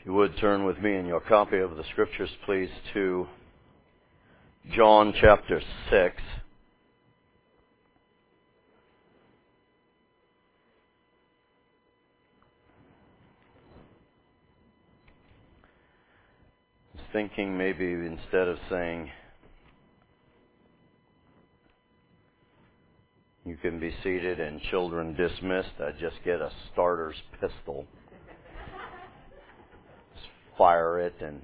If you would turn with me in your copy of the Scriptures, please, to John chapter 6. I was thinking maybe instead of saying, "You can be seated and children dismissed," I'd just get a starter's pistol. Fire it. And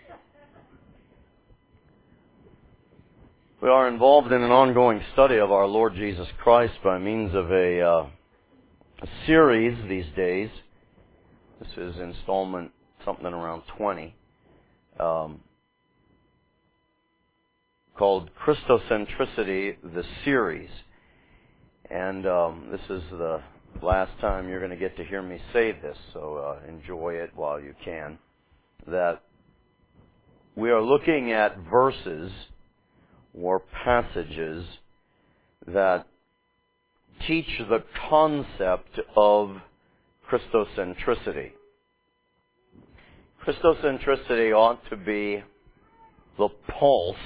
we are involved in an ongoing study of our Lord Jesus Christ by means of a series these days. This is installment something around 20, called Christocentricity, the series. And this is the last time you're going to get to hear me say this, so enjoy it while you can. That we are looking at verses or passages that teach the concept of Christocentricity. Christocentricity ought to be the pulse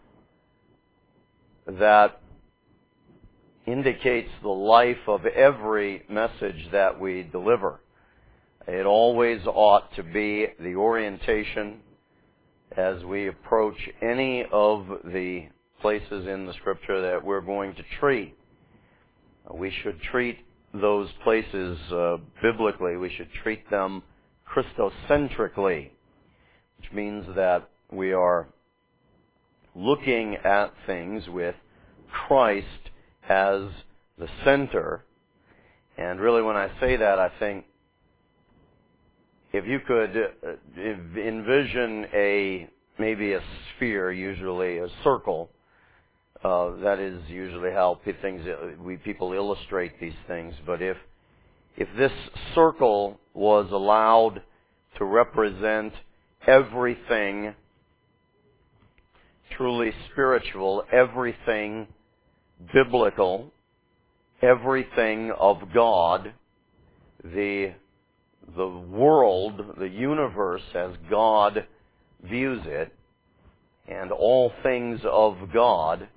that indicates the life of every message that we deliver. It always ought to be the orientation as we approach any of the places in the Scripture that we're going to treat. We should treat those places biblically. We should treat them Christocentrically, which means that we are looking at things with Christ as the center. And really, when I say that, I think if you could envision maybe a sphere, usually a circle, that is usually how people illustrate these things. But if this circle was allowed to represent everything truly spiritual, everything biblical, everything of God, the world, the universe as God views it, and all things of God,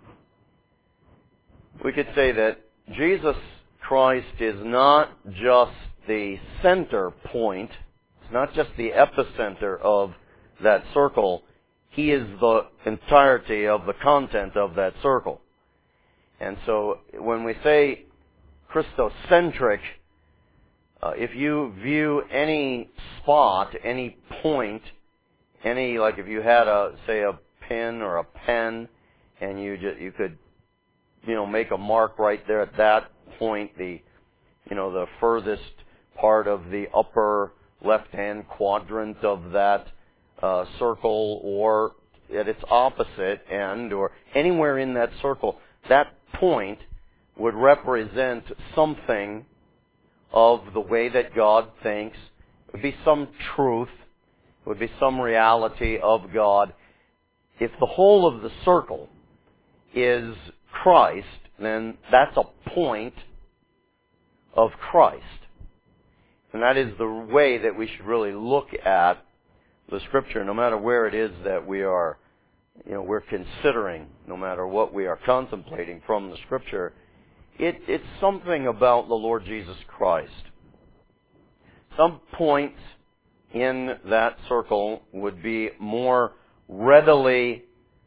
we could say that Jesus Christ is not just the center point, it's not just the epicenter of that circle, He is the entirety of the content of that circle. And so when we say Christocentric, if you view any spot, any point, like if you had a pin or a pen, and you could make a mark right there at that point, the furthest part of the upper left-hand quadrant of that circle, or at its opposite end, or anywhere in that circle, that point would represent something of the way that God thinks. It would be some truth. It would be some reality of God. If the whole of the circle is Christ, then that's a point of Christ. And that is the way that we should really look at the Scripture, no matter where it is that we're considering, no matter what we are contemplating from the Scripture. It's something about the Lord Jesus Christ. Some points in that circle would be more readily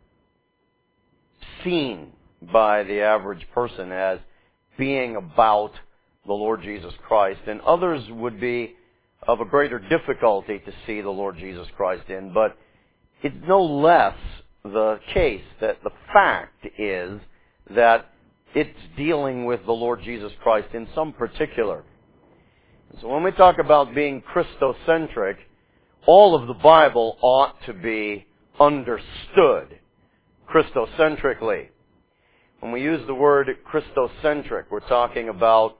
seen by the average person as being about the Lord Jesus Christ, and others would be of a greater difficulty to see the Lord Jesus Christ in. But it's no less the case that the fact is that it's dealing with the Lord Jesus Christ in some particular. So when we talk about being Christocentric, all of the Bible ought to be understood Christocentrically. When we use the word Christocentric, we're talking about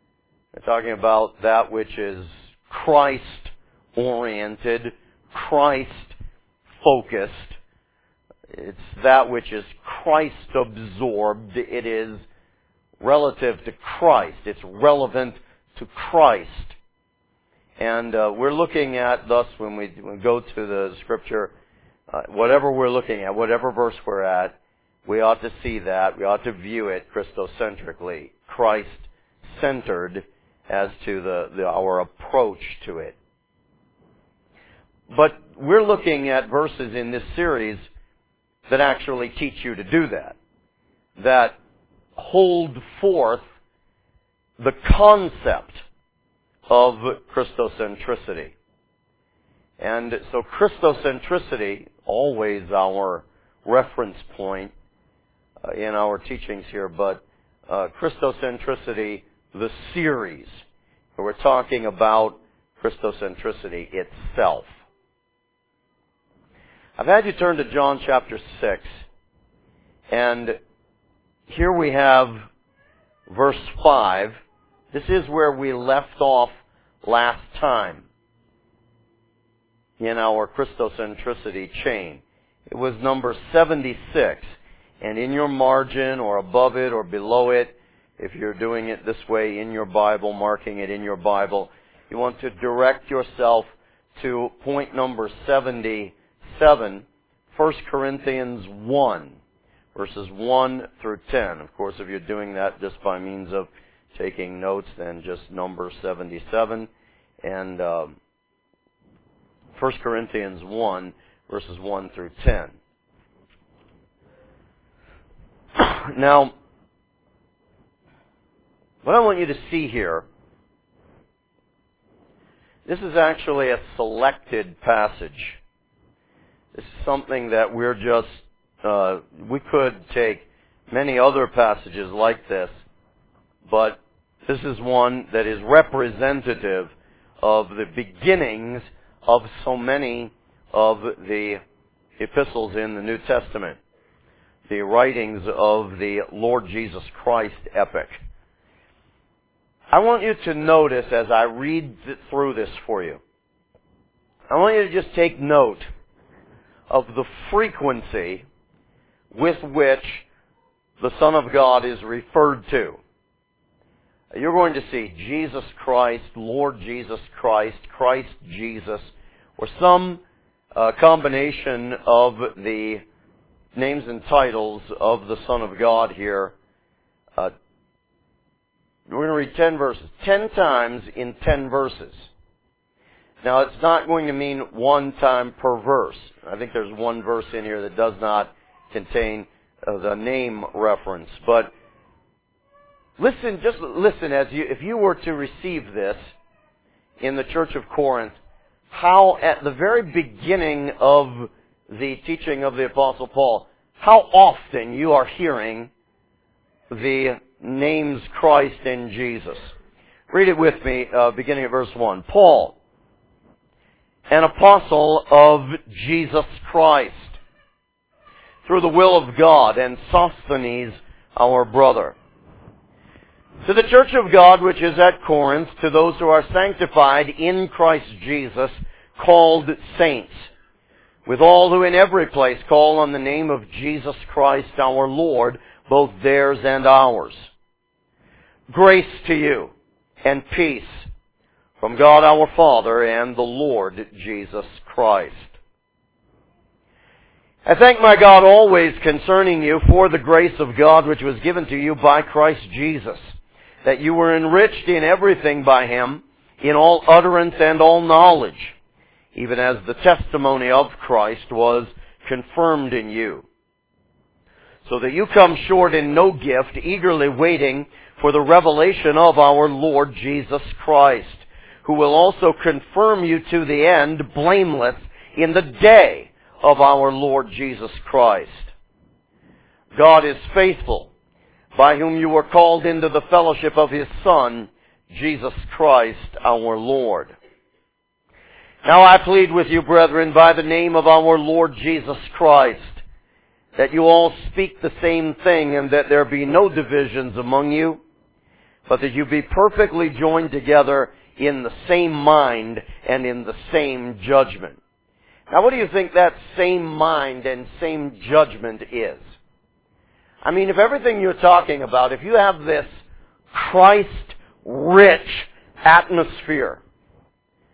that which is Christ-oriented, Christ-focused. It's that which is Christ-absorbed. It is relative to Christ. It's relevant to Christ. And we're looking at, thus, when we go to the Scripture, whatever we're looking at, whatever verse we're at, we ought to see that. We ought to view it Christocentrically, Christ-centered as to our approach to it. But we're looking at verses in this series that actually teach you to do that. That hold forth the concept of Christocentricity. And so Christocentricity, always our reference point in our teachings here, but Christocentricity, the series. We're talking about Christocentricity itself. I've had you turn to John chapter 6, and here we have verse 5. This is where we left off last time in our Christocentricity chain. It was number 76, and in your margin or above it or below it, if you're doing it this way in your Bible, marking it in your Bible, you want to direct yourself to point number 77, 1 Corinthians 1, verses 1 through 10. Of course, if you're doing that just by means of taking notes, then just number 77 and 1 Corinthians 1, verses 1 through 10. Now, what I want you to see here, this is actually a selected passage. This is something that we're just, we could take many other passages like this, but this is one that is representative of the beginnings of so many of the epistles in the New Testament, the writings of the Lord Jesus Christ epic. I want you to notice as I read through this for you, I want you to just take note of the frequency with which the Son of God is referred to. You're going to see Jesus Christ, Lord Jesus Christ, Christ Jesus, or some combination of the names and titles of the Son of God here. We're going to read 10 verses. 10 times in 10 verses. Now, it's not going to mean one time per verse. I think there's one verse in here that does not contain the name reference. But listen, just listen if you were to receive this in the Church of Corinth, how at the very beginning of the teaching of the Apostle Paul, how often you are hearing the names Christ and Jesus. Read it with me, beginning at verse 1. Paul, an apostle of Jesus Christ, through the will of God, and Sosthenes, our brother. To the church of God which is at Corinth, to those who are sanctified in Christ Jesus, called saints, with all who in every place call on the name of Jesus Christ our Lord, both theirs and ours. Grace to you and peace from God our Father and the Lord Jesus Christ. I thank my God always concerning you for the grace of God which was given to you by Christ Jesus, that you were enriched in everything by Him, in all utterance and all knowledge, even as the testimony of Christ was confirmed in you. So that you come short in no gift, eagerly waiting for the revelation of our Lord Jesus Christ, who will also confirm you to the end, blameless, in the day of our Lord Jesus Christ. God is faithful, by whom you were called into the fellowship of His Son, Jesus Christ our Lord. Now I plead with you, brethren, by the name of our Lord Jesus Christ, that you all speak the same thing, and that there be no divisions among you, but that you be perfectly joined together in the same mind and in the same judgment. Now, what do you think that same mind and same judgment is? I mean, if everything you're talking about, if you have this Christ-rich atmosphere,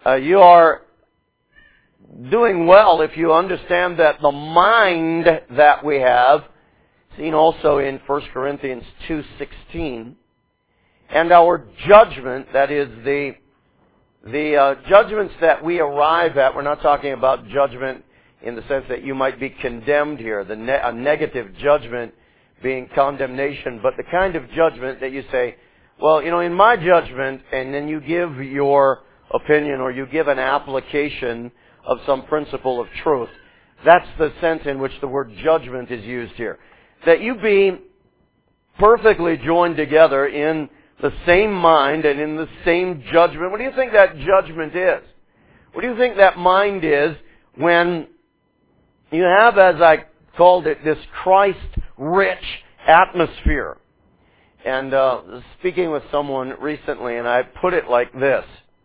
You are doing well if you understand that the mind that we have, seen also in 1 Corinthians 2:16, and our judgment, that is the judgments that we arrive at. We're not talking about judgment in the sense that you might be condemned here, a negative judgment being condemnation, but the kind of judgment that you say, well, in my judgment, and then you give your opinion or you give an application of some principle of truth. That's the sense in which the word judgment is used here. That you be perfectly joined together in the same mind and in the same judgment. What do you think that judgment is? What do you think that mind is when you have, as I called it, this Christ-rich atmosphere? And speaking with someone recently, and I put it like this.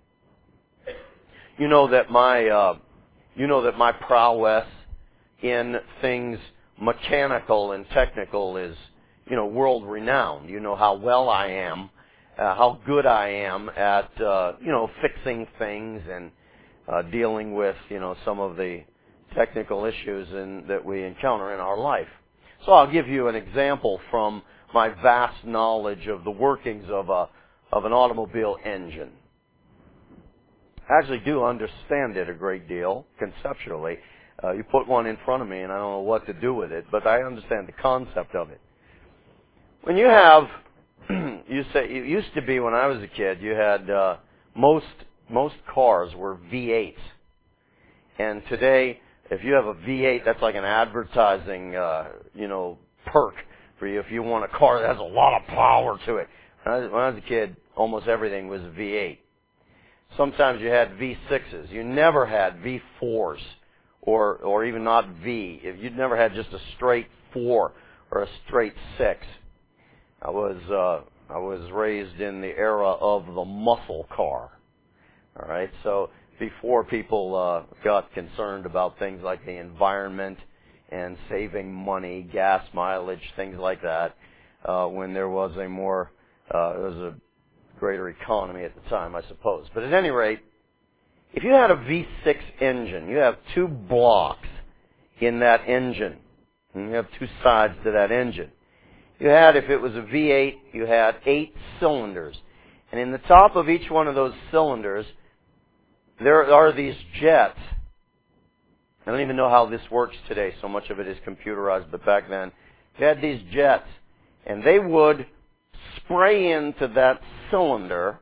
You know that my prowess in things mechanical and technical is, world renowned. You know how well I am, how good I am at, fixing things and dealing with, some of the technical issues that we encounter in our life. So I'll give you an example from my vast knowledge of the workings of an automobile engine. I actually do understand it a great deal, conceptually. You put one in front of me and I don't know what to do with it, but I understand the concept of it. When you have, it used to be when I was a kid, you had, most cars were V8s. And today, if you have a V8, that's like an advertising, perk for you if you want a car that has a lot of power to it. When I was a kid, almost everything was V8. Sometimes you had V6s. You never had V4s or even not V. You'd never had just a straight 4 or a straight 6. I was raised in the era of the muscle car. All right, so before people got concerned about things like the environment and saving money, gas mileage, things like that, when there was it was a greater economy at the time, I suppose. But at any rate, if you had a V6 engine, you have 2 blocks in that engine. And you have 2 sides to that engine. You had, if it was a V8, you had 8 cylinders. And in the top of each one of those cylinders, there are these jets. I don't even know how this works today. So much of it is computerized, but back then, you had these jets. And they would spray into that cylinder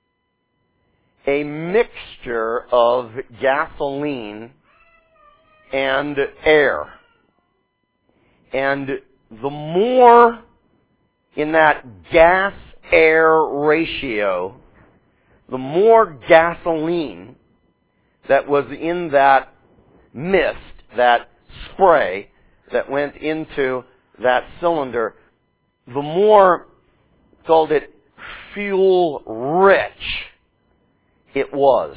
a mixture of gasoline and air. And the more in that gas-air ratio, the more gasoline that was in that mist, that spray that went into that cylinder, the more, called it fuel-rich it was.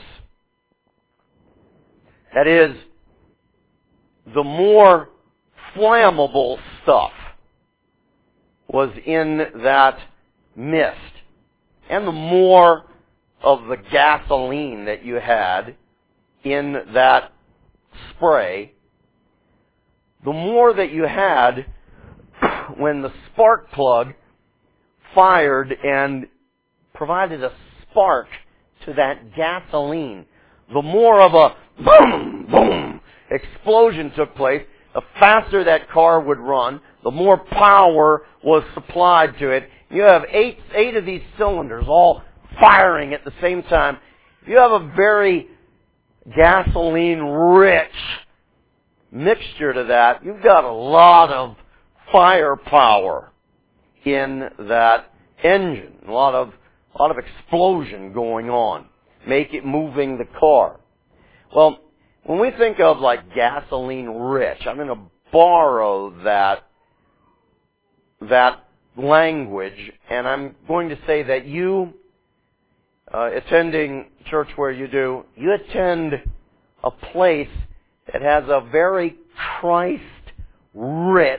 That is, the more flammable stuff was in that mist, and the more of the gasoline that you had in that spray, the more that you had when the spark plug fired and provided a spark to that gasoline. The more of a boom, boom explosion took place, the faster that car would run, the more power was supplied to it. You have eight of these cylinders all firing at the same time. If you have a very gasoline-rich mixture to that, you've got a lot of firepower in that engine. A lot of explosion going on. Make it moving the car. Well, when we think of like gasoline-rich, I'm going to borrow that language, and I'm going to say that you, attending church where you do, you attend a place that has a very Christ-rich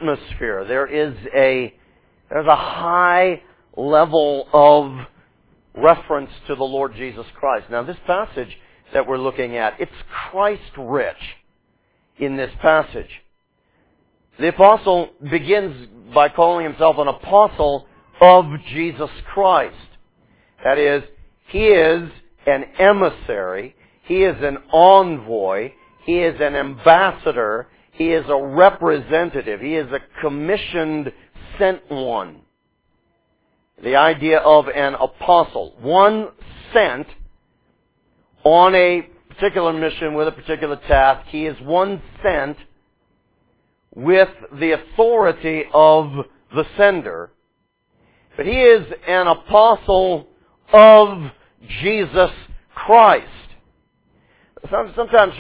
atmosphere. There's a high level of reference to the Lord Jesus Christ. Now, this passage that we're looking at, it's Christ-rich in this passage. The apostle begins by calling himself an apostle of Jesus Christ. That is, he is an emissary, he is an envoy, he is an ambassador, he is a representative, he is a commissioned sent one. The idea of an apostle, one sent on a particular mission with a particular task. He is one sent with the authority of the sender. But he is an apostle of Jesus Christ. I've sometimes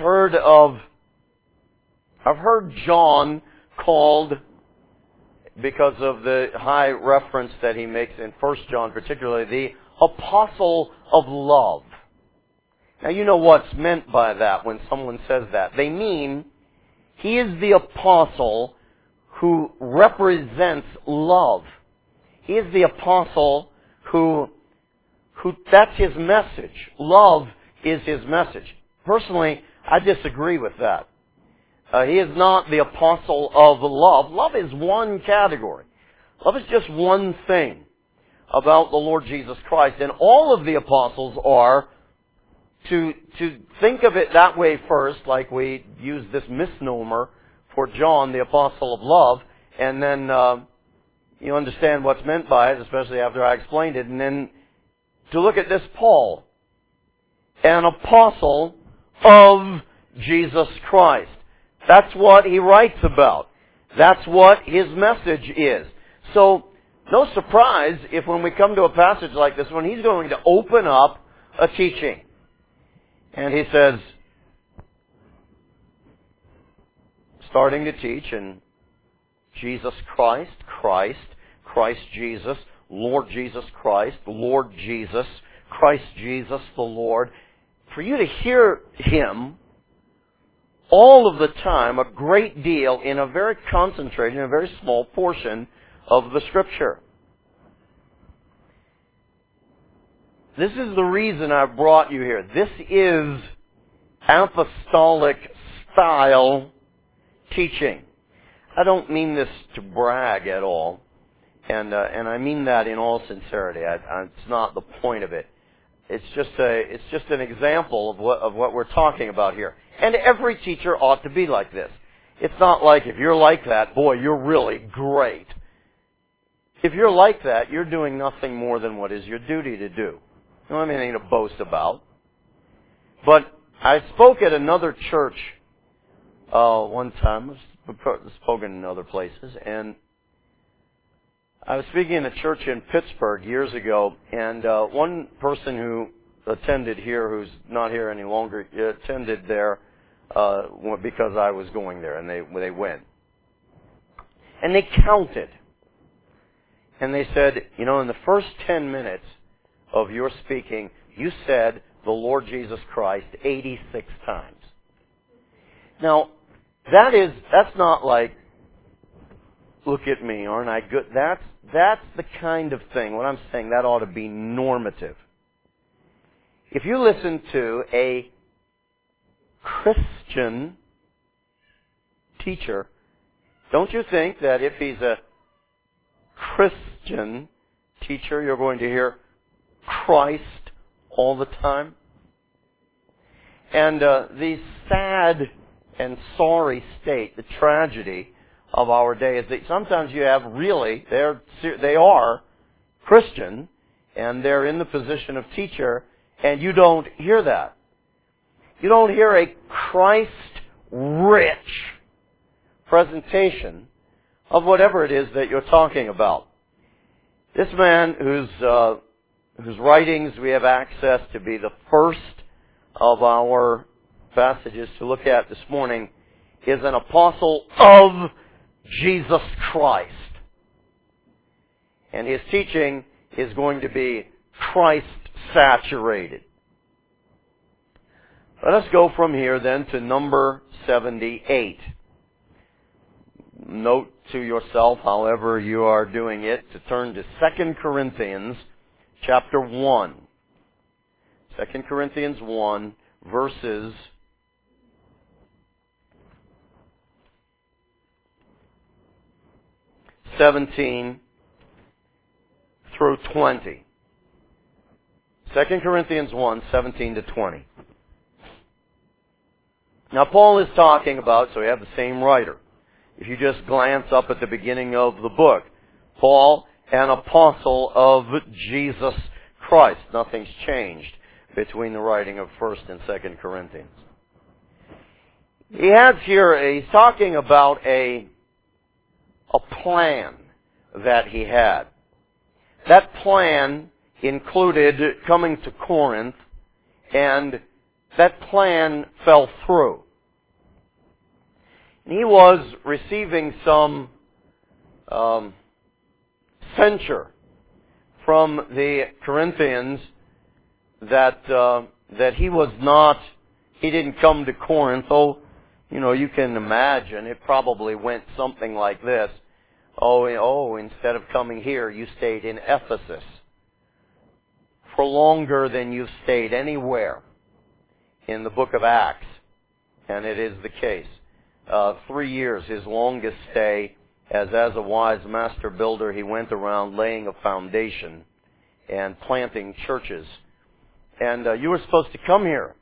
I've heard John called, because of the high reference that he makes in 1 John particularly, the apostle of love. Now you know what's meant by that when someone says that. They mean he is the apostle who represents love. He is the apostle who that's his message. Love is his message. Personally, I disagree with that. He is not the apostle of love. Love is one category. Love is just one thing about the Lord Jesus Christ. And all of the apostles are, to think of it that way first, like we use this misnomer for John, the apostle of love, and then you understand what's meant by it, especially after I explained it, and then to look at this Paul, an apostle of Jesus Christ. That's what he writes about. That's what his message is. So, no surprise if when we come to a passage like this one, he's going to open up a teaching. And he says, starting to teach in Jesus Christ, Christ Jesus, Lord Jesus Christ, Lord Jesus, Christ Jesus the Lord. For you to hear him all of the time, a great deal, in a very concentrated, in a very small portion of the Scripture. This is the reason I've brought you here. This is apostolic style teaching. I don't mean this to brag at all, and I mean that in all sincerity. It's not the point of it. It's just an example of what we're talking about here. And every teacher ought to be like this. It's not like if you're like that, boy, you're really great. If you're like that, you're doing nothing more than what is your duty to do. You don't have anything to boast about. But I spoke at another church one time. I've spoken in other places, and I was speaking in a church in Pittsburgh years ago, and one person who attended here, who's not here any longer, attended there because I was going there, and they went. And they counted. And they said, you know, in the first 10 minutes of your speaking, you said the Lord Jesus Christ 86 times. Now, that's not like, look at me, aren't I good? That's the kind of thing, what I'm saying, that ought to be normative. If you listen to a Christian teacher, don't you think that if he's a Christian teacher, you're going to hear Christ all the time? And the sad and sorry state, the tragedy of our day is that sometimes you have really, they are Christian, and they're in the position of teacher, and you don't hear that. You don't hear a Christ-rich presentation of whatever it is that you're talking about. This man whose writings we have access to be the first of our passages to look at this morning is an apostle of Jesus Christ. And his teaching is going to be Christ-saturated. Let us go from here then to number 78. Note to yourself, however you are doing it, to turn to 2 Corinthians chapter 1. 2 Corinthians 1, verses 17 through 20. 2 Corinthians 1, 17 to 20. Now Paul is talking about, so we have the same writer. If you just glance up at the beginning of the book, Paul, an apostle of Jesus Christ. Nothing's changed between the writing of 1st and 2nd Corinthians. He has here, he's talking about a plan that he had. That plan included coming to Corinth, and that plan fell through. He was receiving some censure from the Corinthians that he didn't come to Corinth. Oh, you can imagine it probably went something like this. Oh, instead of coming here, you stayed in Ephesus for longer than you've stayed anywhere in the book of Acts. And it is the case. 3 years, his longest stay, as a wise master builder, he went around laying a foundation and planting churches. And you were supposed to come here.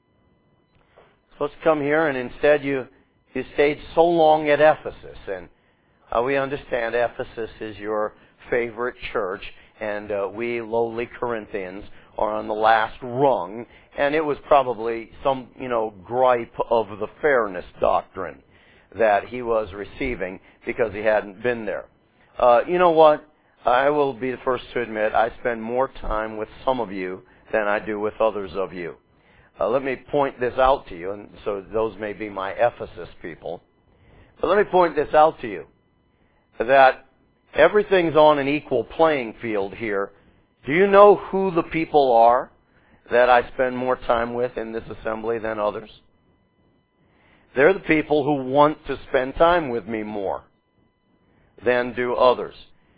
And instead you stayed so long at Ephesus. And we understand Ephesus is your favorite church, and we lowly Corinthians are on the last rung, and it was probably some, gripe of the fairness doctrine that he was receiving because he hadn't been there. You know what? I will be the first to admit I spend more time with some of you than I do with others of you. Let me point this out to you, and so those may be my Ephesus people. But let me point this out to you, that everything's on an equal playing field here. Do you know who the people are that I spend more time with in this assembly than others? They're the people who want to spend time with me more than do others.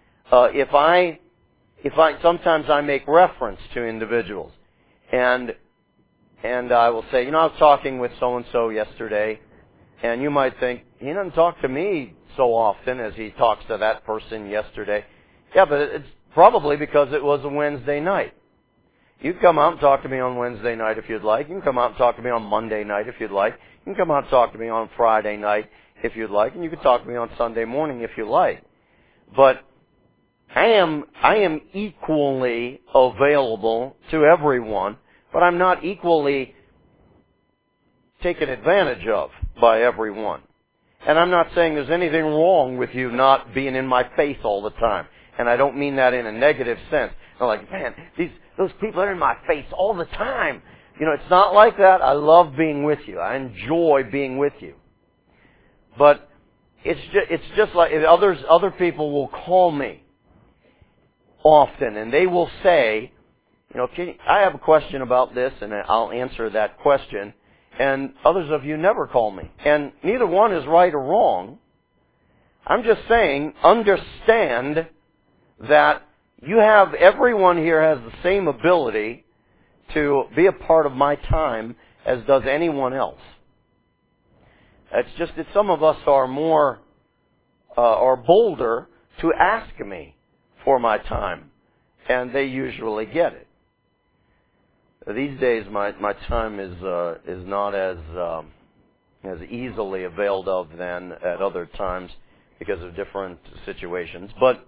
Sometimes I make reference to individuals, and I will say, I was talking with so-and-so yesterday, and you might think, he doesn't talk to me so often as he talks to that person yesterday. Yeah, but it's probably because it was a Wednesday night. You can come out and talk to me on Wednesday night if you'd like. You can come out and talk to me on Monday night if you'd like. You can come out and talk to me on Friday night if you'd like. And you can talk to me on Sunday morning if you like. But I am equally available to everyone, but I'm not equally taken advantage of by everyone. And I'm not saying there's anything wrong with you not being in my face all the time. And I don't mean that in a negative sense. I'm like, man, those people are in my face all the time. It's not like that. I love being with you. I enjoy being with you. But it's just like other people will call me often, and they will say, I have a question about this, and I'll answer that question. And others of you never call me. And neither one is right or wrong. I'm just saying, understand that everyone here has the same ability to be a part of my time as does anyone else. It's just that some of us are more, or bolder to ask me for my time. And they usually get it. These days, my time is not as easily availed of than at other times because of different situations. But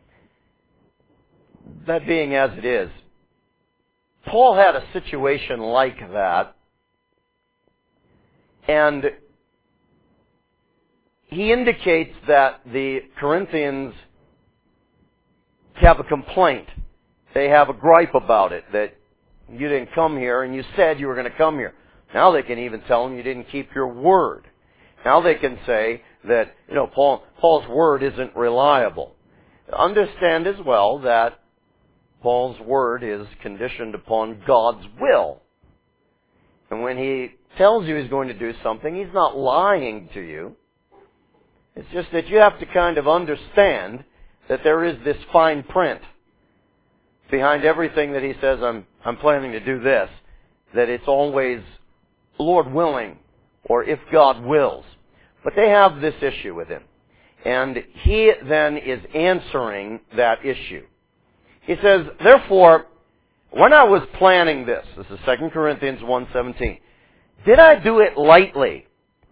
that being as it is, Paul had a situation like that, and he indicates that the Corinthians have a complaint. They have a gripe about it, that you didn't come here, and you said you were going to come here. Now they can even tell him you didn't keep your word. Now they can say that, Paul's word isn't reliable. Understand as well that Paul's word is conditioned upon God's will. And when he tells you he's going to do something, he's not lying to you. It's just that you have to kind of understand that there is this fine print. behind everything that he says, I'm planning to do this, that it's always Lord willing, or if God wills. But they have this issue with him. And he then is answering that issue. He says, therefore, when I was planning this is 2 Corinthians 1:17, did I do it lightly?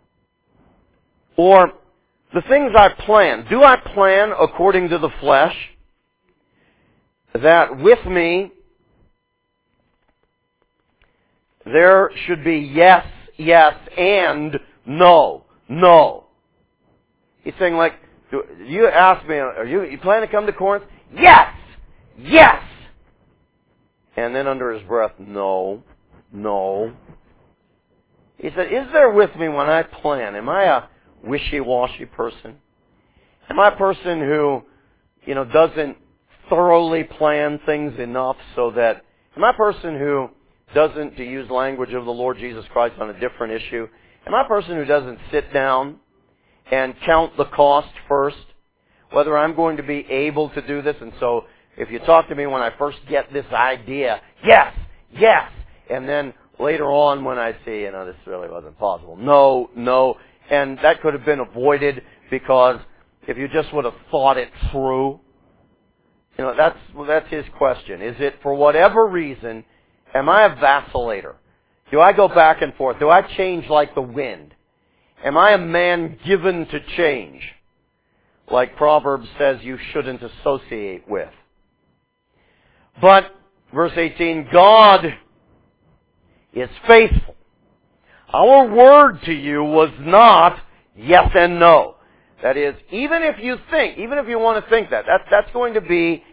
Or the things I plan, do I plan according to the flesh? That with me, there should be yes, yes, and no, no. He's saying like, you ask me, you plan to come to Corinth? Yes! Yes! And then under his breath, no, no. He said, is there with me when I plan? Am I a wishy-washy person? Am I a person who, doesn't thoroughly plan things enough so that, am I a person who doesn't, to use language of the Lord Jesus Christ on a different issue, am I a person who doesn't sit down and count the cost first, whether I'm going to be able to do this? And so, if you talk to me when I first get this idea, yes, yes, and then later on when I see, this really wasn't possible, no, no, and that could have been avoided because if you just would have thought it through, that's his question. Is it for whatever reason, am I a vacillator? Do I go back and forth? Do I change like the wind? Am I a man given to change? Like Proverbs says you shouldn't associate with. But, verse 18, God is faithful. Our word to you was not yes and no. That is, even if you want to think that's going to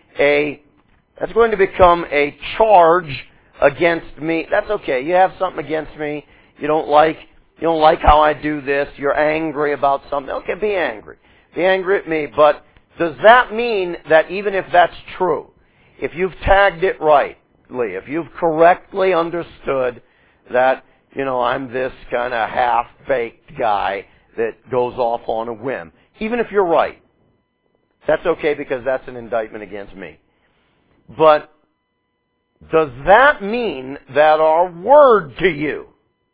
become a charge against me. That's okay. You have something against me. You don't like how I do this. You're angry about something. Okay, be angry. Be angry at me. But does that mean that even if that's true, if you've tagged it rightly, if you've correctly understood that, I'm this kind of half-baked guy that goes off on a whim, even if you're right, that's okay because that's an indictment against me. But does that mean that our word to you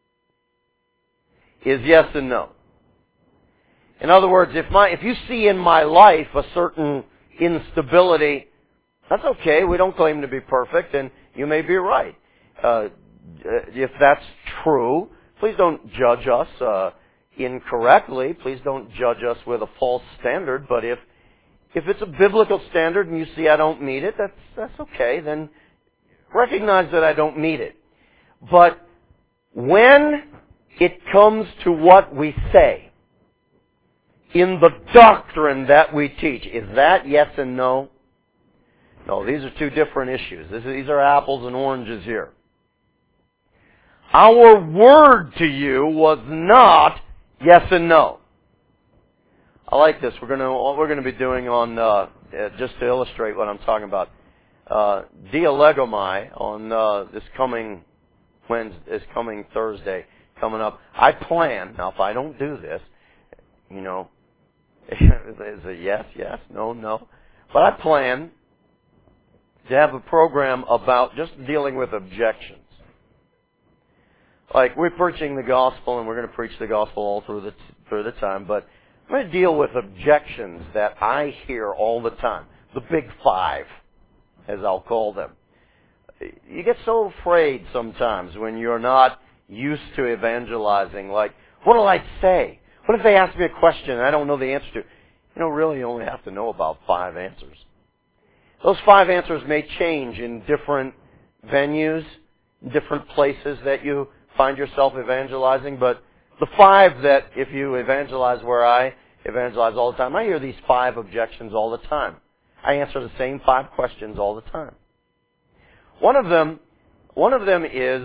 is yes and no? In other words, if you see in my life a certain instability, that's okay. We don't claim to be perfect, and you may be right. If that's true, please don't judge us incorrectly. Please don't judge us with a false standard. But if it's a biblical standard and you see I don't meet it, that's okay. Then recognize that I don't meet it. But when it comes to what we say in the doctrine that we teach, is that yes and no? No, these are two different issues. These are apples and oranges here. Our word to you was not yes and no. I like this. What we're going to be doing on just to illustrate what I'm talking about. Dialegomai on this coming Thursday coming up. I plan, now if I don't do this, is a yes, yes, no, no. But I plan to have a program about just dealing with objections. Like, we're preaching the gospel, and we're going to preach the gospel all through the time, but I'm going to deal with objections that I hear all the time. The big five, as I'll call them. You get so afraid sometimes when you're not used to evangelizing, like, what will I say? What if they ask me a question and I don't know the answer to? Really you only have to know about 5 answers. Those 5 answers may change in different venues, different places that you find yourself evangelizing, but the 5 that if you evangelize where I evangelize all the time, I hear these 5 objections all the time. I answer the same 5 questions all the time. One of them is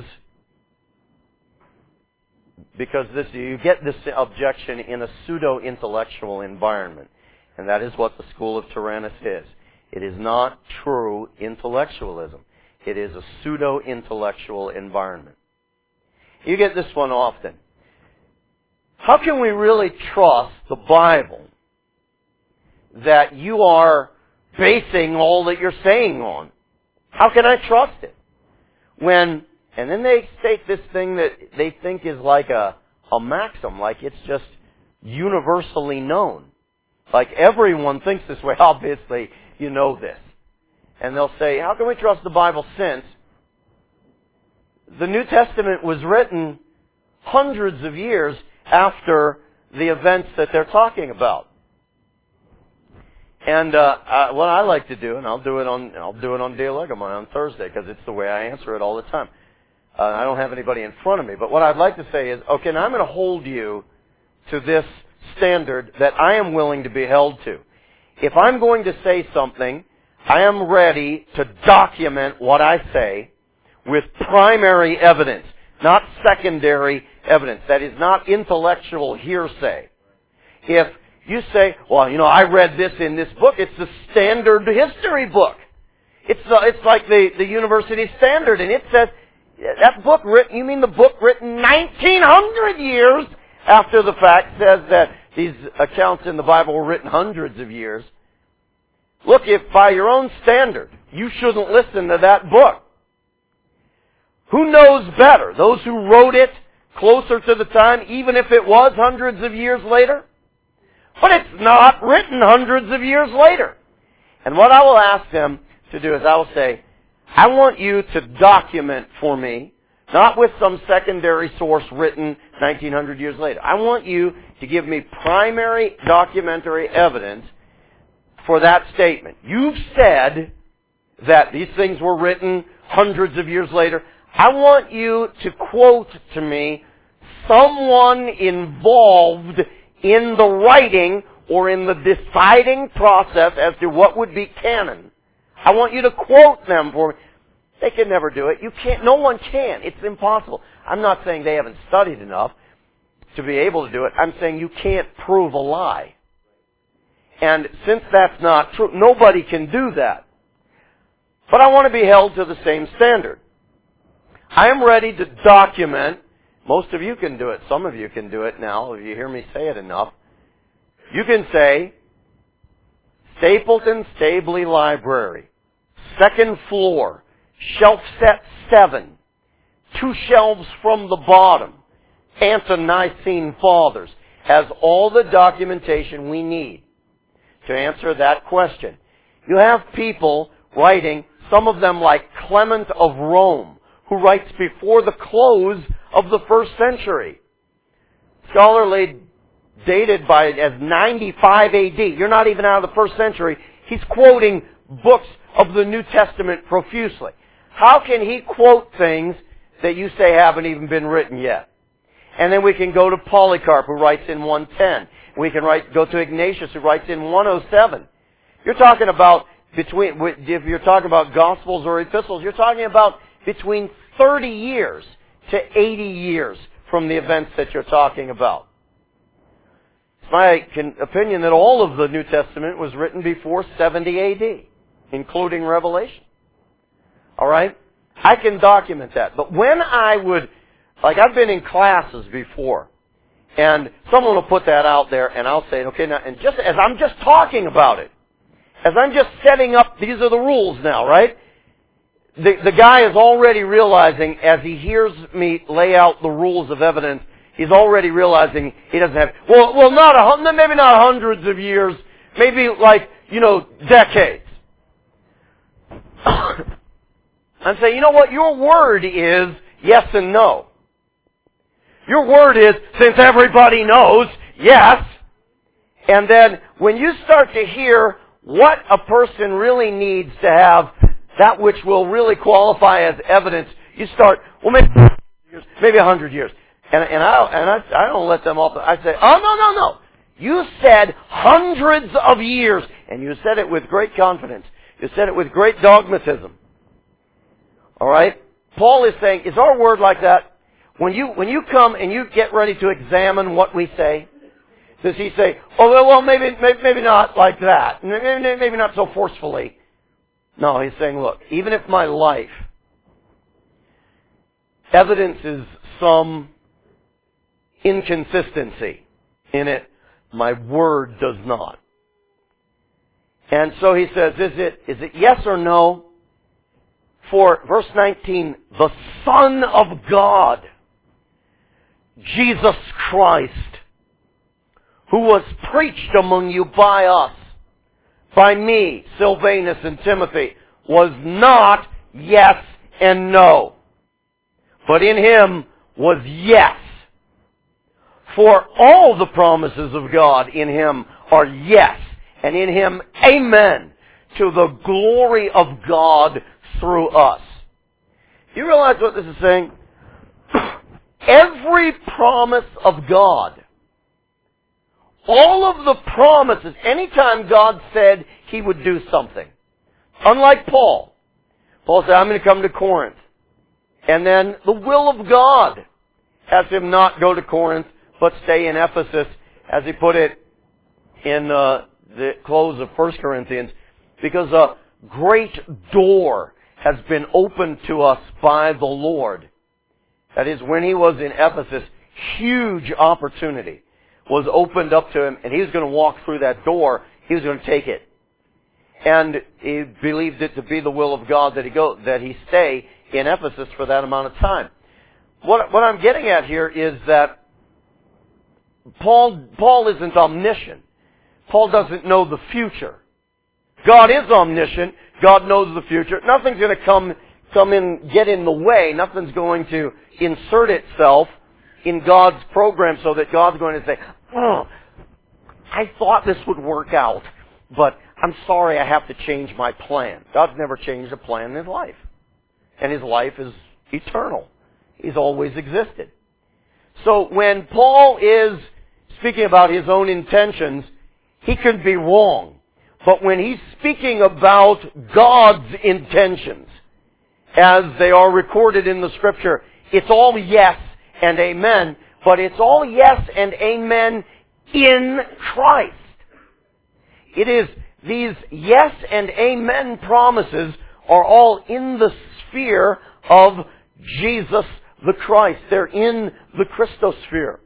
because you get this objection in a pseudo-intellectual environment, and that is what the school of Tyrannus is. It is not true intellectualism. It is a pseudo-intellectual environment. You get this one often. How can we really trust the Bible that you are basing all that you're saying on? How can I trust it? And then they state this thing that they think is like a maxim, like it's just universally known. Like everyone thinks this way. Obviously, you know this. And they'll say, how can we trust the Bible since the New Testament was written hundreds of years after the events that they're talking about? And what I like to do, and I'll do it on Dialegomai on Thursday because it's the way I answer it all the time. I don't have anybody in front of me, but what I'd like to say is, okay, now I'm going to hold you to this standard that I am willing to be held to. If I'm going to say something, I am ready to document what I say with primary evidence, not secondary evidence. That is not intellectual hearsay. If you say, well, I read this in this book, it's the standard history book. It's like the university standard, and it says, that book written, you mean the book written 1900 years after the fact says that these accounts in the Bible were written hundreds of years. Look, if by your own standard, you shouldn't listen to that book. Who knows better? Those who wrote it closer to the time, even if it was hundreds of years later? But it's not written hundreds of years later. And what I will ask them to do is I will say, I want you to document for me, not with some secondary source written 1900 years later. I want you to give me primary documentary evidence for that statement. You've said that these things were written hundreds of years later. I want you to quote to me someone involved in the writing or in the deciding process as to what would be canon. I want you to quote them for me. They can never do it. You can't. No one can. It's impossible. I'm not saying they haven't studied enough to be able to do it. I'm saying you can't prove a lie. And since that's not true, nobody can do that. But I want to be held to the same standard. I am ready to document. Most of you can do it. Some of you can do it now. If you hear me say it enough. You can say, Stapleton Stabley Library, second floor, shelf set 7, 2 shelves from the bottom, Ante-Nicene Fathers, has all the documentation we need to answer that question. You have people writing, some of them like Clement of Rome, who writes before the close of the 1st century. Scholarly dated as 95 AD. You're not even out of the 1st century. He's quoting books of the New Testament profusely. How can he quote things that you say haven't even been written yet? And then we can go to Polycarp, who writes in 110. We can go to Ignatius, who writes in 107. You're talking about if you're talking about Gospels or Epistles, you're talking about between 30 years to 80 years from the events that you're talking about. It's my opinion that all of the New Testament was written before 70 AD, including Revelation. All right? I can document that. But when I've been in classes before, and someone will put that out there, and I'll say, okay, now, and just as I'm just talking about it, as I'm just setting up, these are the rules now, right? The guy is already realizing, as he hears me lay out the rules of evidence, he's already realizing he doesn't have, maybe not hundreds of years, maybe decades. And say, you know what, your word is yes and no. Your word is, since everybody knows, yes. And then when you start to hear what a person really needs to have, that which will really qualify as evidence, you start, maybe 100 years. And I don't let them off. I say, oh, no. You said hundreds of years. And you said it with great confidence. You said it with great dogmatism. All right? Paul is saying, is our word like that? When you come and you get ready to examine what we say, does he say, maybe not like that. Maybe not so forcefully. No, he's saying, look, even if my life evidences some inconsistency in it, my word does not. And so he says, is it yes or no? For, verse 19, the Son of God, Jesus Christ, who was preached among you by us, by me, Silvanus and Timothy, was not yes and no, but in Him was yes. For all the promises of God in Him are yes, and in Him amen, to the glory of God through us. Do you realize what this is saying? Every promise of God, all of the promises, anytime God said He would do something, unlike Paul. Paul said, I'm going to come to Corinth. And then the will of God has him not go to Corinth, but stay in Ephesus, as he put it in the close of 1 Corinthians, because a great door has been opened to us by the Lord. That is, when he was in Ephesus, huge opportunity was opened up to him, and he was going to walk through that door. He was going to take it. And he believed it to be the will of God that he stay in Ephesus for that amount of time. What I'm getting at here is that Paul isn't omniscient. Paul doesn't know the future. God is omniscient. God knows the future. Nothing's going to come in, get in the way. Nothing's going to insert itself in God's program so that God's going to say, oh, I thought this would work out, but I'm sorry I have to change my plan. God's never changed a plan in His life. And His life is eternal. He's always existed. So when Paul is speaking about his own intentions, he could be wrong. But when he's speaking about God's intentions, as they are recorded in the Scripture, it's all yes and amen, but it's all yes and amen in Christ. It is these yes and amen promises are all in the sphere of Jesus the Christ. They're in the Christosphere.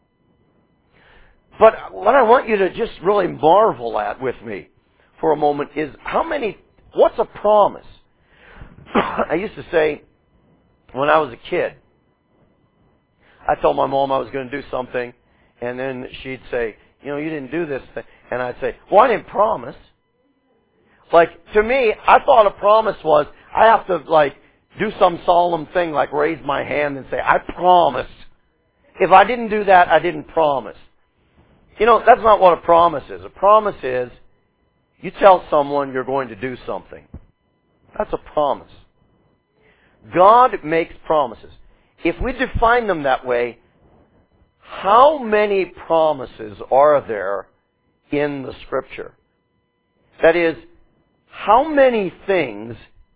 But what I want you to just really marvel at with me for a moment is what's a promise? I used to say, when I was a kid, I told my mom I was going to do something, and then she'd say, you didn't do this thing. And I'd say, well, I didn't promise. Like, to me, I thought a promise was, I have to, do some solemn thing, like raise my hand and say, I promised. If I didn't do that, I didn't promise. That's not what a promise is. A promise is, you tell someone you're going to do something. That's a promise. God makes promises. If we define them that way, how many promises are there in the Scripture? That is, how many things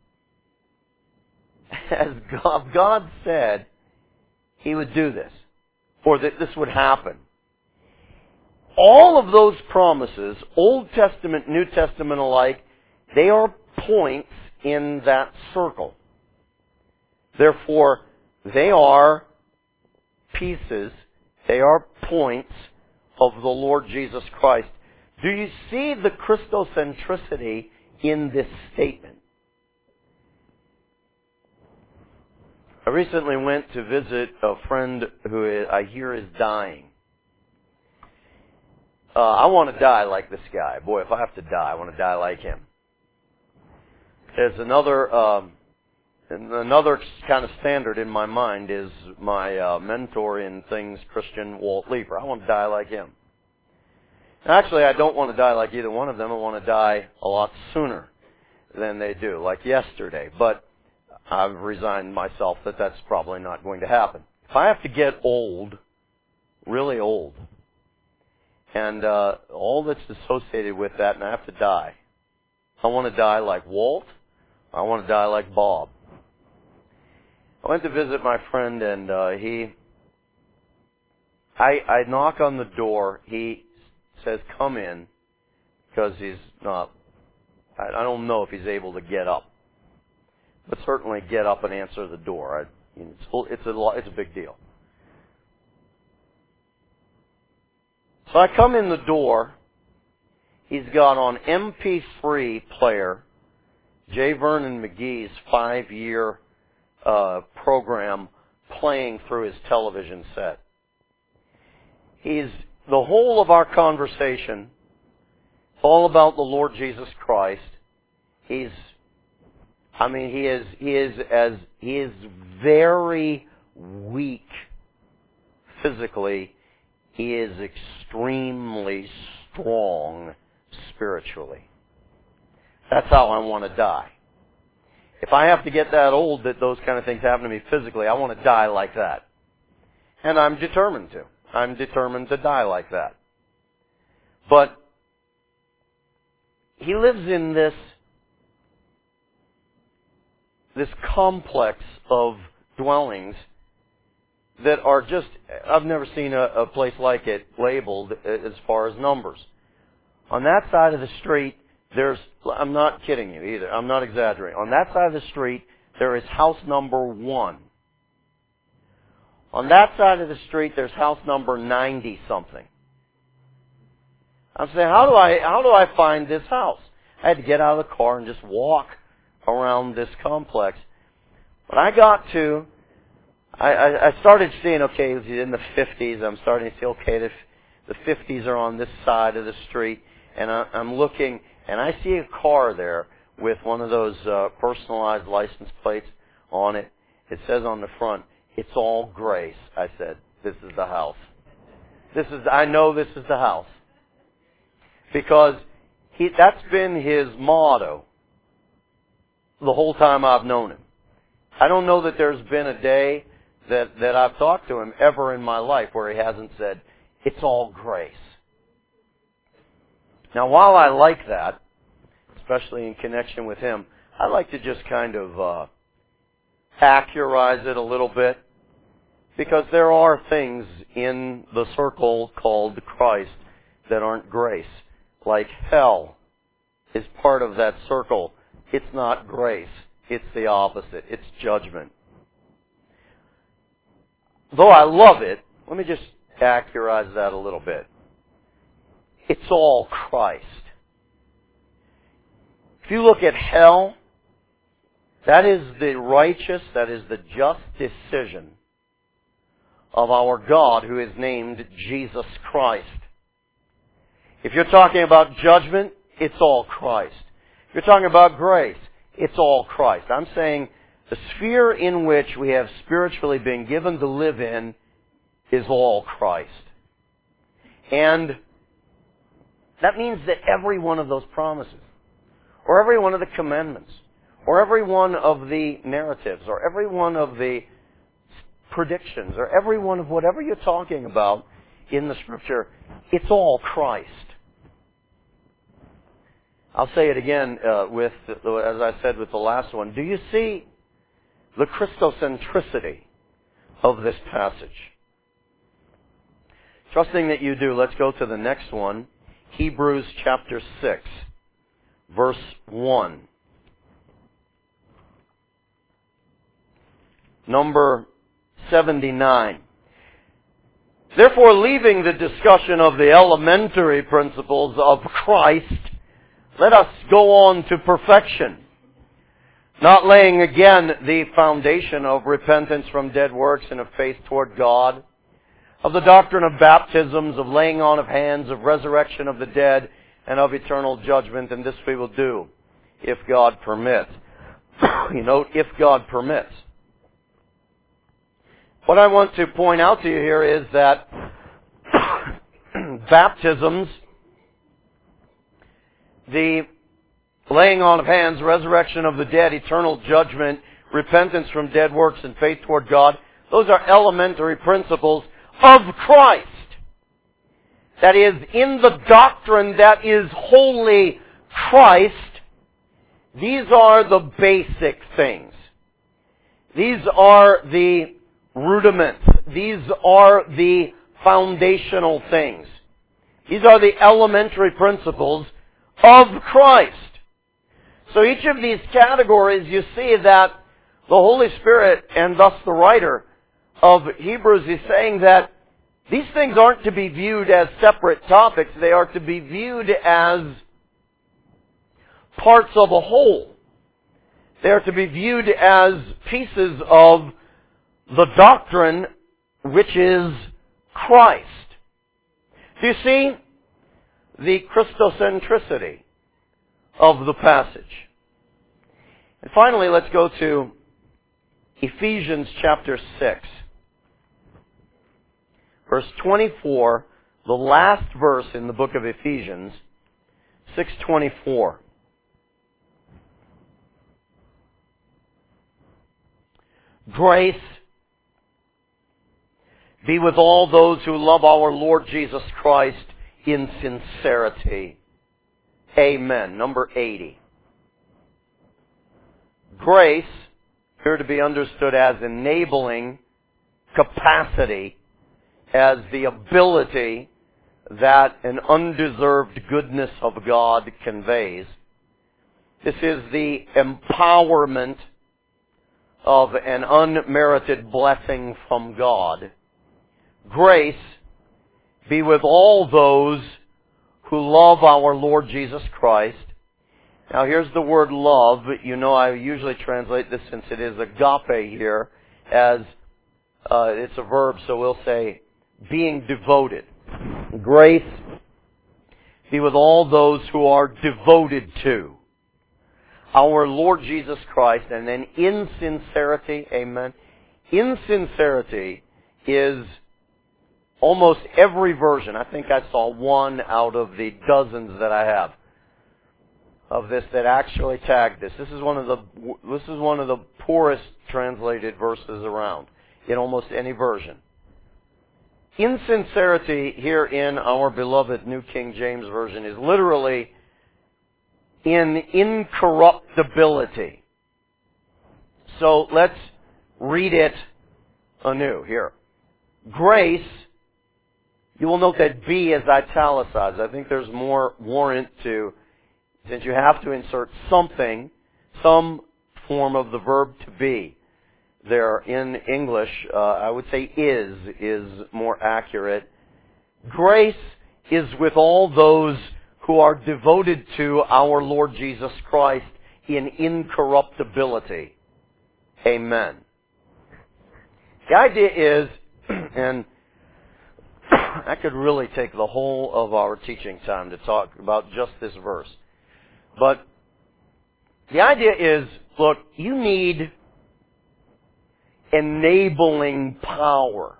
has God said He would do this, or that this would happen? All of those promises, Old Testament, New Testament alike, they are points in that circle. Therefore, they are pieces, they are points of the Lord Jesus Christ. Do you see the Christocentricity in this statement? I recently went to visit a friend who I hear is dying. I want to die like this guy. Boy, if I have to die, I want to die like him. There's another kind of standard in my mind is my mentor in things, Christian Walt Leeper. I want to die like him. Actually, I don't want to die like either one of them. I want to die a lot sooner than they do, like yesterday. But I've resigned myself that that's probably not going to happen. If I have to get old, really old, and all that's associated with that, and I have to die, I want to die like Walt. I want to die like Bob. I went to visit my friend, and I knock on the door. He says, "Come in," because he's not. I don't know if he's able to get up, but certainly get up and answer the door. It's a big deal. So I come in the door. He's got on MP3 player J. Vernon McGee's 5-year program playing through his television set. The whole of our conversation, all about the Lord Jesus Christ. He is very weak physically. He is extremely strong spiritually. That's how I want to die. If I have to get that old that those kind of things happen to me physically, I want to die like that. And I'm determined to. I'm determined to die like that. But he lives in this complex of dwellings that are just, I've never seen a place like it labeled as far as numbers. On that side of the street, I'm not kidding you either, I'm not exaggerating. On that side of the street, there is house number 1. On that side of the street, there's house number 90-something. I'm saying, how do I find this house? I had to get out of the car and just walk around this complex. When I got to, I started seeing, okay, it was in the 50s. I'm starting to see, okay, the 50s are on this side of the street. And I'm looking, and I see a car there with one of those personalized license plates on it. It says on the front, "It's all grace." I said, this is the house. I know this is the house. Because that's been his motto the whole time I've known him. I don't know that there's been a day that I've talked to him ever in my life where he hasn't said, "It's all grace." Now, while I like that, especially in connection with him, I like to just kind of accurize it a little bit, because there are things in the circle called Christ that aren't grace. Like hell is part of that circle. It's not grace. It's the opposite. It's judgment. Though I love it, let me just accurize that a little bit. It's all Christ. If you look at hell, that is the righteous, that is the just decision of our God, who is named Jesus Christ. If you're talking about judgment, it's all Christ. If you're talking about grace, it's all Christ. I'm saying the sphere in which we have spiritually been given to live in is all Christ. And that means that every one of those promises, or every one of the commandments, or every one of the narratives, or every one of the predictions, or every one of whatever you're talking about in the Scripture, it's all Christ. I'll say it again as I said with the last one. Do you see the Christocentricity of this passage? Trusting that you do, let's go to the next one. Hebrews chapter 6, verse 1. Number 79. Therefore, leaving the discussion of the elementary principles of Christ, let us go on to perfection, not laying again the foundation of repentance from dead works and of faith toward God, of the doctrine of baptisms, of laying on of hands, of resurrection of the dead, and of eternal judgment, and this we will do, if God permits. You note, if God permits. What I want to point out to you here is that baptisms, the laying on of hands, resurrection of the dead, eternal judgment, repentance from dead works, and faith toward God, those are elementary principles of Christ. That is, in the doctrine that is wholly Christ, these are the basic things. These are the rudiments. These are the foundational things. These are the elementary principles of Christ. So each of these categories, you see that the Holy Spirit, and thus the writer of Hebrews, is saying that these things aren't to be viewed as separate topics. They are to be viewed as parts of a whole. They are to be viewed as pieces of the doctrine which is Christ. Do you see the Christocentricity of the passage? And finally, let's go to Ephesians chapter 6. Verse 24, the last verse in the book of Ephesians, 6:24. Grace be with all those who love our Lord Jesus Christ in sincerity. Amen. Number 80. Grace, here to be understood as enabling capacity, as the ability that an undeserved goodness of God conveys. This is the empowerment of an unmerited blessing from God. Grace be with all those who love our Lord Jesus Christ. Now here's the word love. You know I usually translate this, since it is agape here, as it's a verb, so we'll say being devoted. Grace be with all those who are devoted to our Lord Jesus Christ. And then in sincerity, amen. In sincerity is almost every version. I think I saw one out of the dozens that I have of this that actually tagged this. This is one of the poorest translated verses around in almost any version. Insincerity here in our beloved New King James Version is literally in incorruptibility. So let's read it anew here. Grace, you will note that B is italicized. I think there's more warrant to, since you have to insert something, some form of the verb to be. There in English, I would say is more accurate. Grace is with all those who are devoted to our Lord Jesus Christ in incorruptibility. Amen. The idea is, and I could really take the whole of our teaching time to talk about just this verse. But the idea is, look, you need enabling power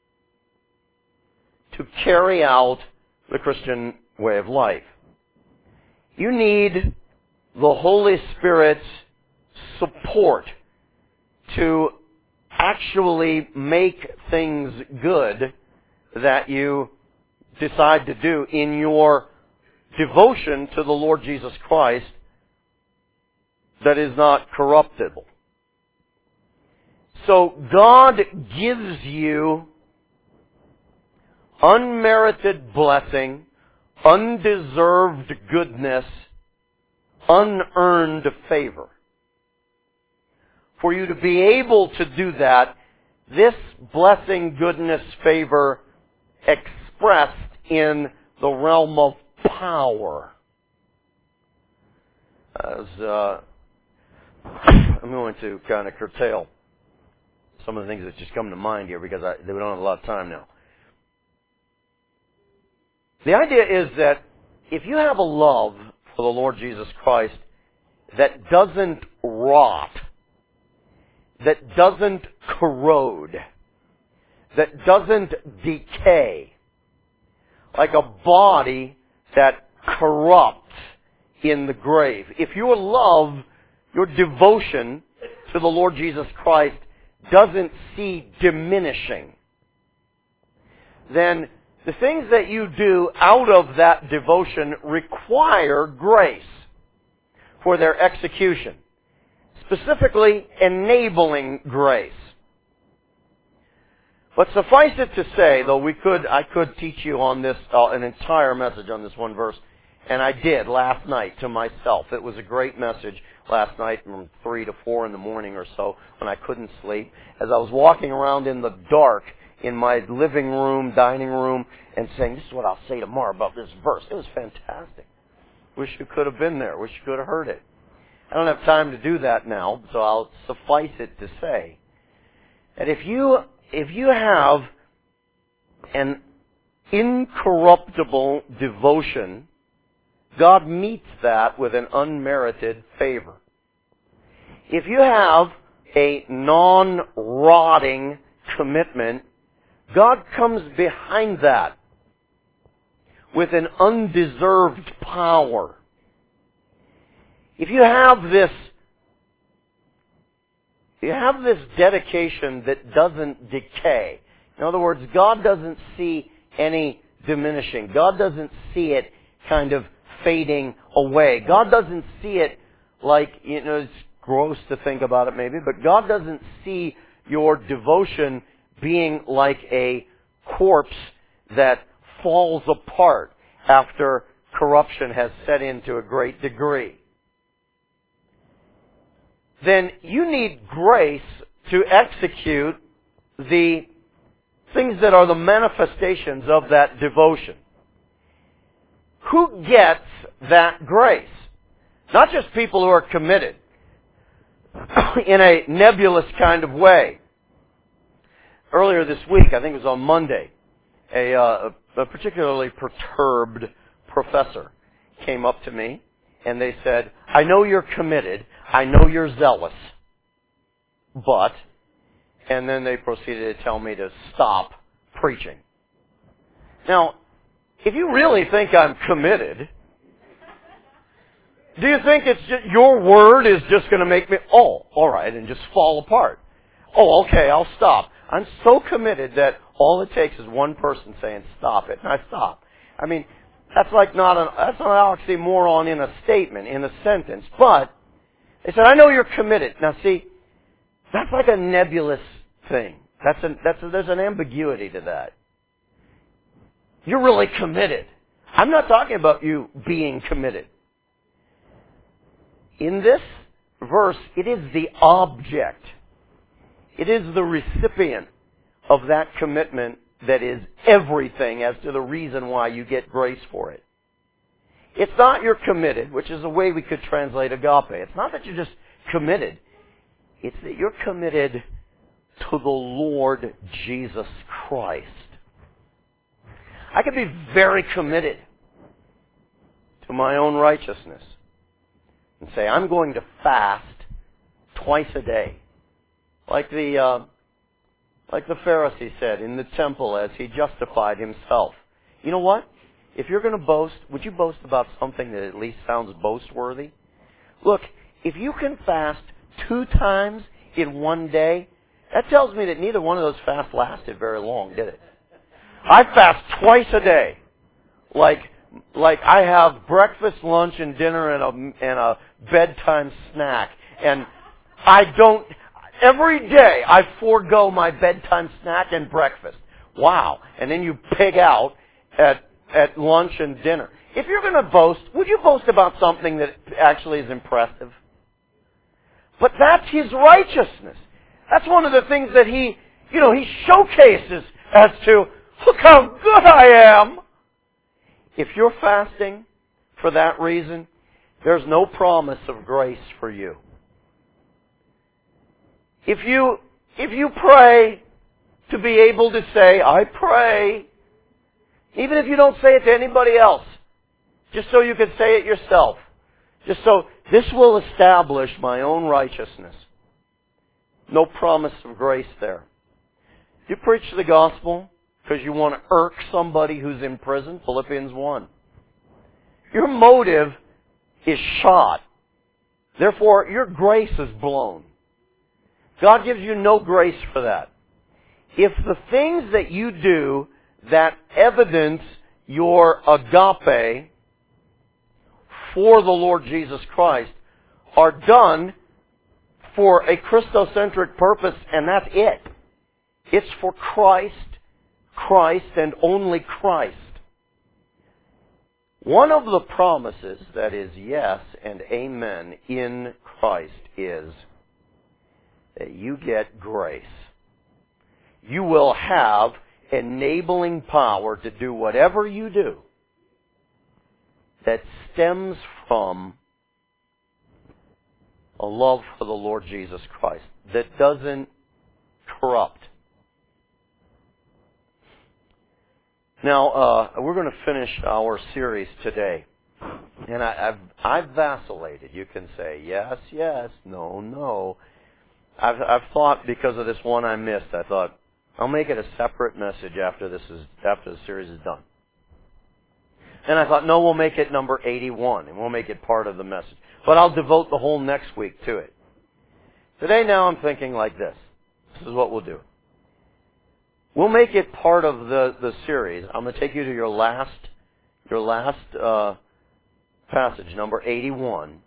to carry out the Christian way of life. You need the Holy Spirit's support to actually make things good that you decide to do in your devotion to the Lord Jesus Christ that is not corruptible. So God gives you unmerited blessing, undeserved goodness, unearned favor. For you to be able to do that, this blessing, goodness, favor expressed in the realm of power. I'm going to kind of curtail some of the things that just come to mind here because we don't have a lot of time now. The idea is that if you have a love for the Lord Jesus Christ that doesn't rot, that doesn't corrode, that doesn't decay, like a body that corrupts in the grave. If your love, your devotion to the Lord Jesus Christ doesn't see diminishing, then the things that you do out of that devotion require grace for their execution. Specifically, enabling grace. But suffice it to say, though I could teach you on this, an entire message on this one verse, and I did last night to myself. It was a great message last night from 3 to 4 in the morning or so when I couldn't sleep. As I was walking around in the dark in my living room, dining room, and saying, this is what I'll say tomorrow about this verse. It was fantastic. Wish you could have been there. Wish you could have heard it. I don't have time to do that now, so I'll suffice it to say that if you have an incorruptible devotion, God meets that with an unmerited favor. If you have a non-rotting commitment, God comes behind that with an undeserved power. If you have this dedication that doesn't decay, in other words, God doesn't see any diminishing. God doesn't see it kind of fading away. God doesn't see it like, it's gross to think about it maybe, but God doesn't see your devotion being like a corpse that falls apart after corruption has set in to a great degree. Then you need grace to execute the things that are the manifestations of that devotion. Who gets that grace? Not just people who are committed in a nebulous kind of way. Earlier this week, I think it was on Monday, a particularly perturbed professor came up to me and they said, I know you're committed, I know you're zealous, but, and then they proceeded to tell me to stop preaching. Now, if you really think I'm committed, do you think it's just, your word is just going to make me, all right, and just fall apart? Oh, okay, I'll stop. I'm so committed that all it takes is one person saying, stop it, and I stop. I mean, that's not an oxymoron in a statement, in a sentence, but they said, I know you're committed. Now see, that's like a nebulous thing. There's an ambiguity to that. You're really committed. I'm not talking about you being committed. In this verse, it is the object. It is the recipient of that commitment that is everything as to the reason why you get grace for it. It's not you're committed, which is a way we could translate agape. It's not that you're just committed. It's that you're committed to the Lord Jesus Christ. I could be very committed to my own righteousness and say, I'm going to fast twice a day. Like the Pharisee said in the temple as he justified himself. You know what? If you're going to boast, would you boast about something that at least sounds boast-worthy? Look, if you can fast 2 times in one day, that tells me that neither one of those fasts lasted very long, did it? I fast twice a day. Like I have breakfast, lunch, and dinner and a bedtime snack. And every day I forego my bedtime snack and breakfast. Wow. And then you pig out at lunch and dinner. If you're going to boast, would you boast about something that actually is impressive? But that's his righteousness. That's one of the things that he showcases as to, look how good I am. If you're fasting for that reason, there's no promise of grace for you. If you pray to be able to say, I pray, even if you don't say it to anybody else, just so you can say it yourself, just so this will establish my own righteousness. No promise of grace there. You preach the gospel because you want to irk somebody who's in prison, Philippians 1. Your motive is shot. Therefore, your grace is blown. God gives you no grace for that. If the things that you do that evidence your agape for the Lord Jesus Christ are done for a Christocentric purpose, and that's it. It's for Christ, and only Christ. One of the promises that is yes and amen in Christ is that you get grace. You will have enabling power to do whatever you do that stems from a love for the Lord Jesus Christ that doesn't corrupt. Now, we're going to finish our series today. And I've vacillated. You can say yes, yes, no, no. I've thought, because of this one I missed, I thought, I'll make it a separate message after the series is done. And I thought, no, we'll make it number 81, and we'll make it part of the message. But I'll devote the whole next week to it. Today now I'm thinking like this. This is what we'll do. We'll make it part of the series. I'm going to take you to your last passage, number 81.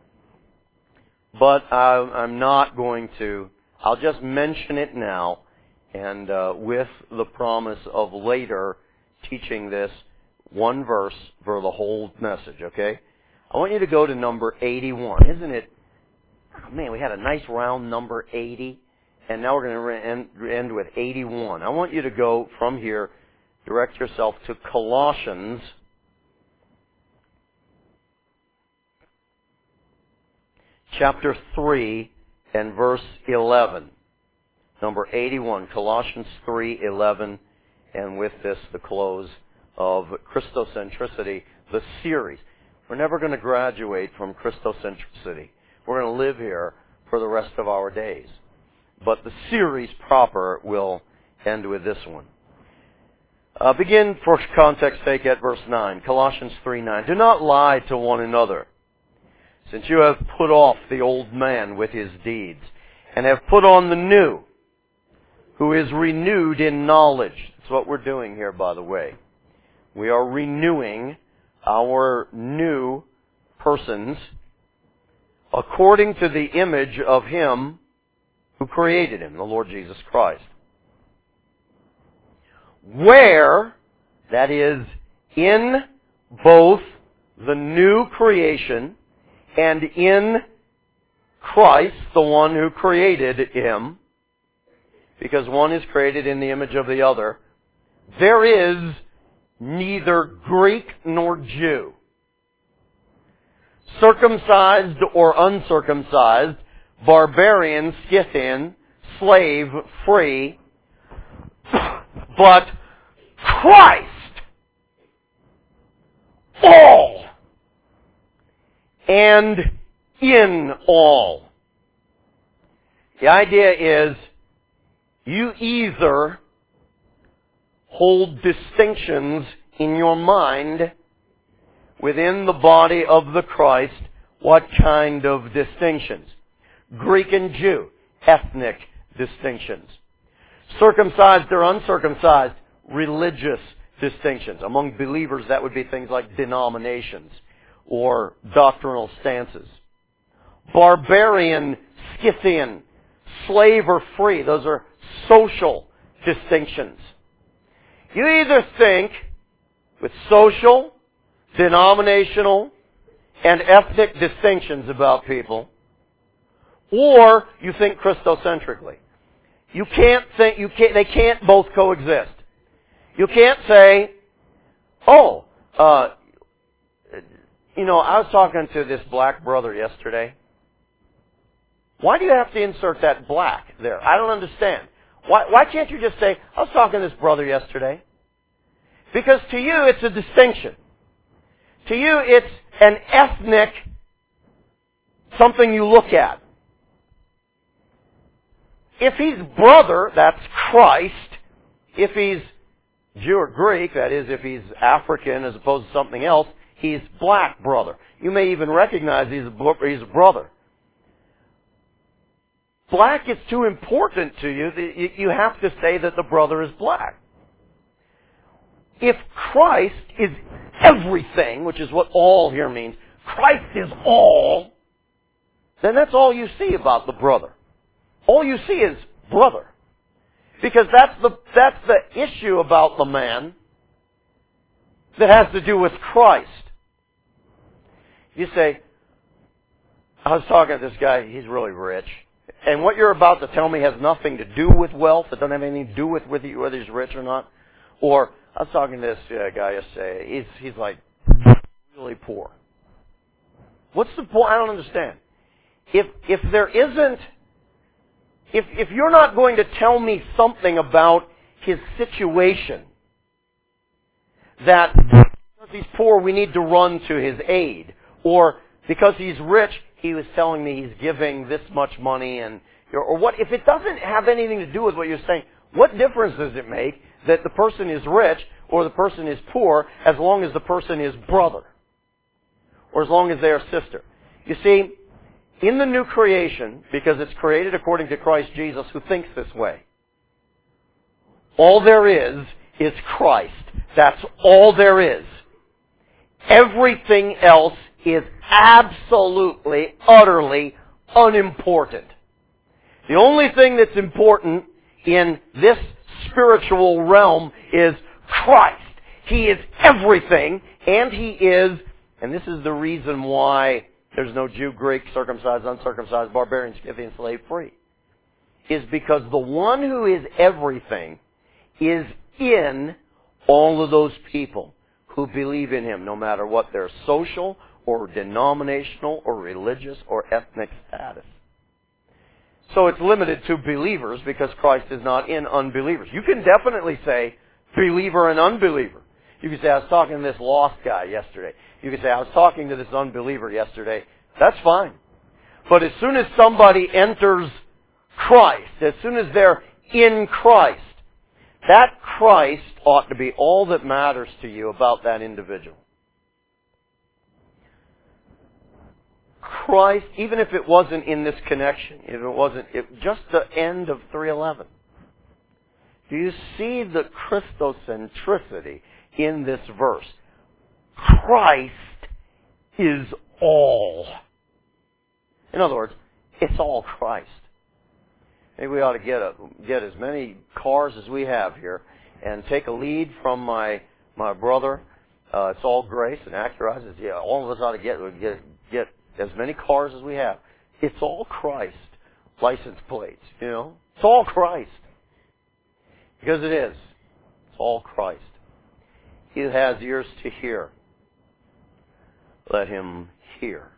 But I'm not going to. I'll just mention it now, and with the promise of later teaching this one verse for the whole message, okay? I want you to go to number 81. Isn't it? Oh, man, we had a nice round number 80, and now we're going to end with 81. I want you to go from here, direct yourself to Colossians chapter 3 and verse 11. Number 81, Colossians 3:11, and with this, the close of Christocentricity, the series. We're never going to graduate from Christocentricity. We're going to live here for the rest of our days. But the series proper will end with this one. Begin, for context sake, at verse 9. Colossians 3:9. Do not lie to one another, since you have put off the old man with his deeds, and have put on the new, who is renewed in knowledge. That's what we're doing here, by the way. We are renewing our new persons according to the image of Him who created him, the Lord Jesus Christ. Where, that is, in both the new creation and in Christ, the one who created him, because one is created in the image of the other, there is neither Greek nor Jew, circumcised or uncircumcised, barbarian, Scythian, slave, free, but Christ, all, and in all. The idea is you either hold distinctions in your mind within the body of the Christ. What kind of distinctions? Greek and Jew, ethnic distinctions. Circumcised or uncircumcised, religious distinctions. Among believers, that would be things like denominations or doctrinal stances. Barbarian, Scythian, slave or free, those are social distinctions. You either think with social, denominational, and ethnic distinctions about people, or you think Christocentrically. They can't both coexist. You can't say, I was talking to this black brother yesterday. Why do you have to insert that black there? I don't understand. Why can't you just say, I was talking to this brother yesterday? Because to you, it's a distinction. To you, it's an ethnic, something you look at. If he's brother, that's Christ. If he's Jew or Greek, that is, if he's African as opposed to something else, he's black brother. You may even recognize he's a brother. Black is too important to you. You have to say that the brother is black. If Christ is everything, which is what all here means, Christ is all, then that's all you see about the brother. All you see is brother. Because that's the issue about the man that has to do with Christ. You say, I was talking to this guy, he's really rich. And what you're about to tell me has nothing to do with wealth. It doesn't have anything to do with whether he's rich or not. Or I was talking to this guy yesterday. He's like really poor. What's the point? I don't understand. if there isn't, if you're not going to tell me something about his situation, that because he's poor we need to run to his aid, or because he's rich he was telling me he's giving this much money, and or what, if it doesn't have anything to do with what you're saying, what difference does it make that the person is rich or the person is poor, as long as the person is brother, or as long as they are sister? You see, in the new creation, because it's created according to Christ Jesus, who thinks this way, all there is Christ. That's all there is. Everything else is absolutely, utterly unimportant. The only thing that's important in this spiritual realm is Christ. He is everything, and He is, and this is the reason why there's no Jew, Greek, circumcised, uncircumcised, barbarian, Scythian, slave, free, is because the one who is everything is in all of those people who believe in Him, no matter what their social or denominational or religious or ethnic status. So it's limited to believers because Christ is not in unbelievers. You can definitely say believer and unbeliever. You can say, I was talking to this lost guy yesterday. You can say, I was talking to this unbeliever yesterday. That's fine. But as soon as somebody enters Christ, as soon as they're in Christ, that Christ ought to be all that matters to you about that individual. Christ, even if it wasn't in this connection, if it wasn't just the end of 3:11, do you see the Christocentricity in this verse? Christ is all. In other words, it's all Christ. Maybe we ought to get as many cars as we have here and take a lead from my brother. It's all Grace and Acura. Yeah, all of us ought to get as many cars as we have. It's all Christ. License plates, you know. It's all Christ. Because it is. It's all Christ. He who has ears to hear, let him hear.